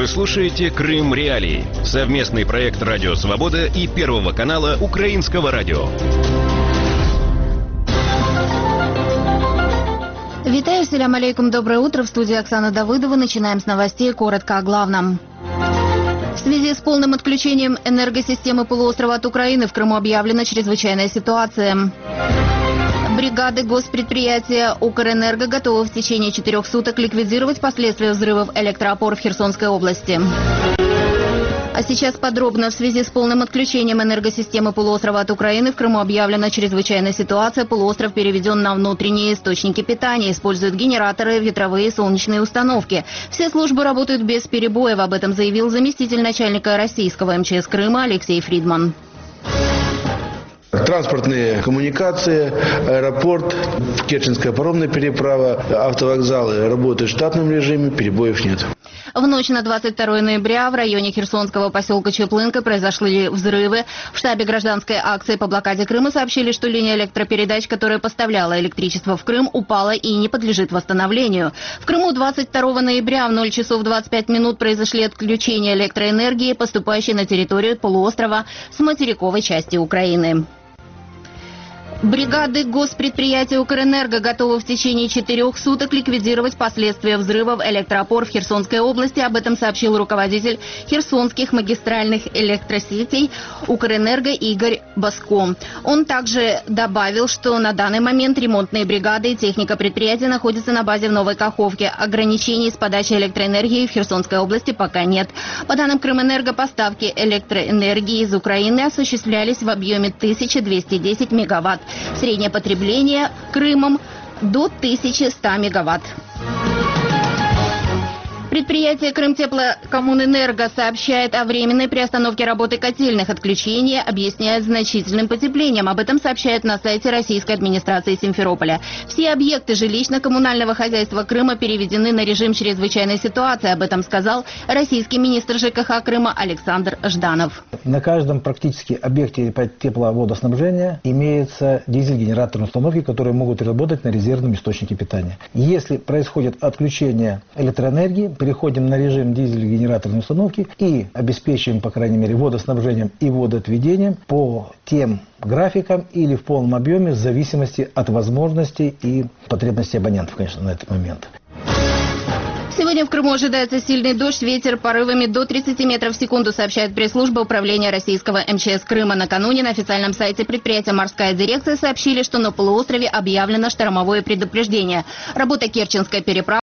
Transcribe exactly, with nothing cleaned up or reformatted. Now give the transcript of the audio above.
Вы слушаете «Крым Реалии» — совместный проект «Радио Свобода» и Первого канала Украинского радио. Витаю, салям алейкум, доброе утро. В студии Оксана Давыдова. Начинаем с новостей. Коротко о главном. В связи с полным отключением энергосистемы полуострова от Украины в Крыму объявлена чрезвычайная ситуация. Бригады госпредприятия «Укрэнерго» готовы в течение четырех суток ликвидировать последствия взрывов электроопор в Херсонской области. А сейчас подробно. В связи с полным отключением энергосистемы полуострова от Украины в Крыму объявлена чрезвычайная ситуация. Полуостров переведен на внутренние источники питания. Используют генераторы, ветровые и солнечные установки. Все службы работают без перебоев. Об этом заявил заместитель начальника российского эм че эс Крыма Алексей Фридман. Транспортные коммуникации, аэропорт, Керченская паромная переправа, автовокзалы работают в штатном режиме, перебоев нет. В ночь на двадцать второе ноября в районе херсонского поселка Чеплынка произошли взрывы. В штабе гражданской акции по блокаде Крыма сообщили, что линия электропередач, которая поставляла электричество в Крым, упала и не подлежит восстановлению. В Крыму двадцать второго ноября в ноль часов двадцать пять минут произошли отключения электроэнергии, поступающей на территорию полуострова с материковой части Украины. Бригады госпредприятия «Укрэнерго» готовы в течение четырех суток ликвидировать последствия взрывов электроопор в Херсонской области. Об этом сообщил руководитель херсонских магистральных электросетей «Укрэнерго» Игорь Баско. Он также добавил, что на данный момент ремонтные бригады и техника предприятия находятся на базе в Новой Каховке. Ограничений с подачей электроэнергии в Херсонской области пока нет. По данным Крымэнерго, поставки электроэнергии из Украины осуществлялись в объеме тысяча двести десять мегаватт. Среднее потребление Крымом до тысячи ста мегаватт. Предприятие «Крымтеплокоммунэнерго» сообщает о временной приостановке работы котельных. Отключение объясняет значительным потеплением. Об этом сообщают на сайте российской администрации Симферополя. Все объекты жилищно-коммунального хозяйства Крыма переведены на режим чрезвычайной ситуации. Об этом сказал российский министр ЖКХ Крыма Александр Жданов. На каждом практически объекте тепловодоснабжения имеются дизель-генераторные установки, которые могут работать на резервном источнике питания. Если происходит отключение электроэнергии, переходим на режим дизель-генераторной установки и обеспечиваем, по крайней мере, водоснабжением и водоотведением по тем графикам или в полном объеме в зависимости от возможностей и потребностей абонентов, конечно, на этот момент. Сегодня в Крыму ожидается сильный дождь, ветер порывами до тридцати метров в секунду, сообщает пресс-служба управления российского эм че эс Крыма. Накануне на официальном сайте предприятия «Морская дирекция» сообщили, что на полуострове объявлено штормовое предупреждение. Работа Керченской переправы